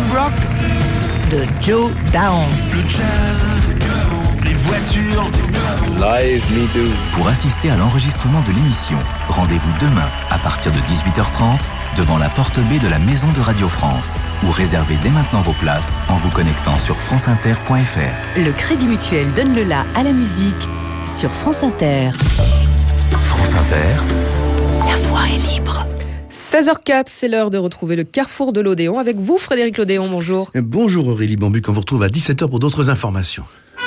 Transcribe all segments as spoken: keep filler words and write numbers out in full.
Club Rock de Joe Down. Le jazz, les voitures, Live Me Do. Pour assister à l'enregistrement de l'émission, rendez-vous demain à partir de dix-huit heures trente devant la porte B de la Maison de Radio France ou réservez dès maintenant vos places en vous connectant sur franceinter point f r. Le Crédit Mutuel donne le la à la musique sur France Inter. France Inter, la voix est libre. seize heures quatre, c'est l'heure de retrouver le carrefour de l'Odéon avec vous, Frédéric Lodéon, bonjour. Bonjour Aurélie Bambuc, on vous retrouve à dix-sept heures pour d'autres informations.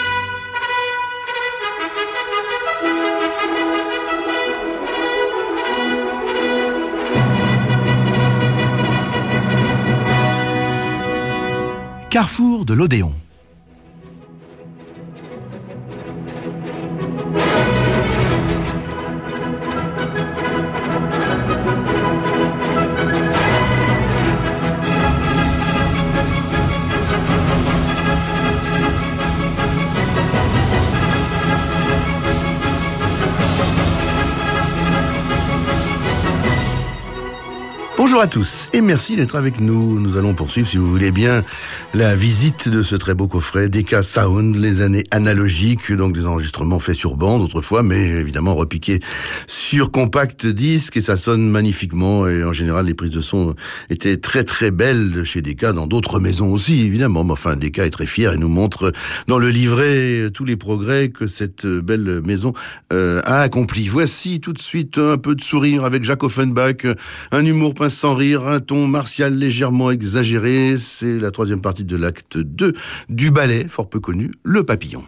Carrefour de l'Odéon. Bonjour à tous et merci d'être avec nous. Nous allons poursuivre, si vous voulez bien, la visite de ce très beau coffret Decca Sound, les années analogiques, donc des enregistrements faits sur bande autrefois, mais évidemment repiqués sur compact disque et ça sonne magnifiquement et en général les prises de son étaient très très belles chez Decca, dans d'autres maisons aussi évidemment, mais enfin Decca est très fier et nous montre dans le livret tous les progrès que cette belle maison euh, a accompli. Voici tout de suite un peu de sourire avec Jacques Offenbach, un humour pince sans rire, un ton martial légèrement exagéré. C'est la troisième partie de l'acte deux du ballet, fort peu connu, Le Papillon.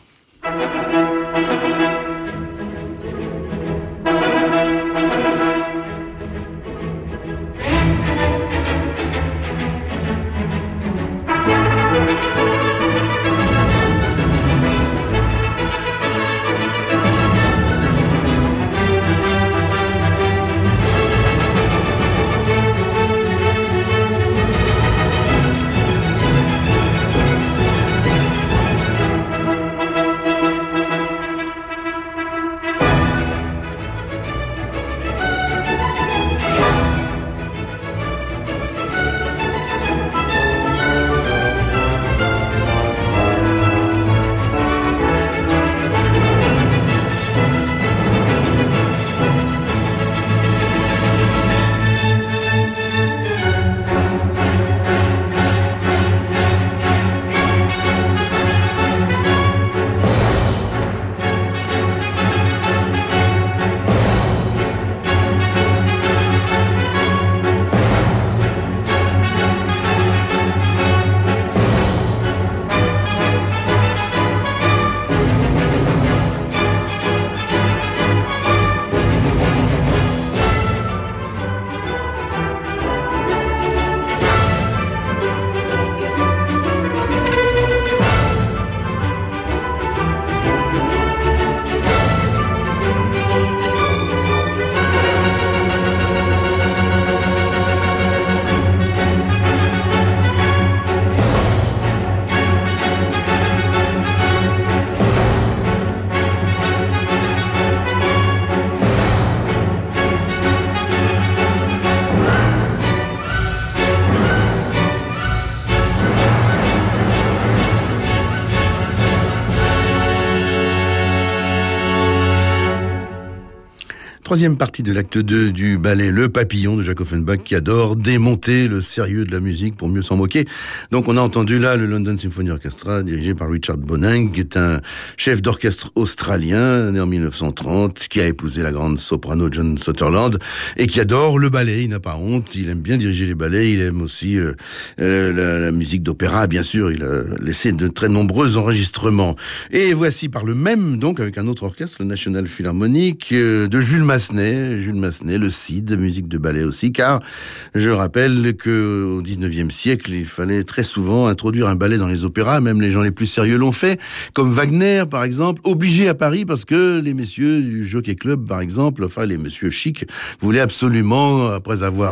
Troisième partie de l'acte deux du ballet Le Papillon de Jacques Offenbach, qui adore démonter le sérieux de la musique pour mieux s'en moquer. Donc on a entendu là le London Symphony Orchestra, dirigé par Richard Bonang, qui est un chef d'orchestre australien, né en mille neuf cent trente, qui a épousé la grande soprano John Sutherland, et qui adore le ballet, il n'a pas honte, il aime bien diriger les ballets, il aime aussi euh, euh, la, la musique d'opéra, bien sûr, il a laissé de très nombreux enregistrements. Et voici par le même, donc avec un autre orchestre, le National Philharmonic, euh, de Jules Massenet, Jules Massenet, le Cid, musique de ballet aussi, car je rappelle qu'au dix-neuvième siècle, il fallait très souvent introduire un ballet dans les opéras, même les gens les plus sérieux l'ont fait, comme Wagner par exemple, obligé à Paris parce que les messieurs du Jockey Club par exemple, enfin les messieurs chics, voulaient absolument, après avoir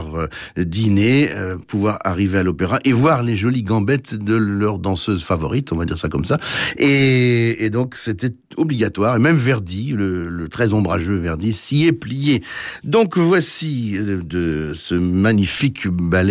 dîné, euh, pouvoir arriver à l'opéra et voir les jolies gambettes de leur danseuse favorite, on va dire ça comme ça, et, et donc c'était obligatoire, et même Verdi, le, le très ombrageux Verdi, s'y est plié. Donc voici de ce magnifique ballet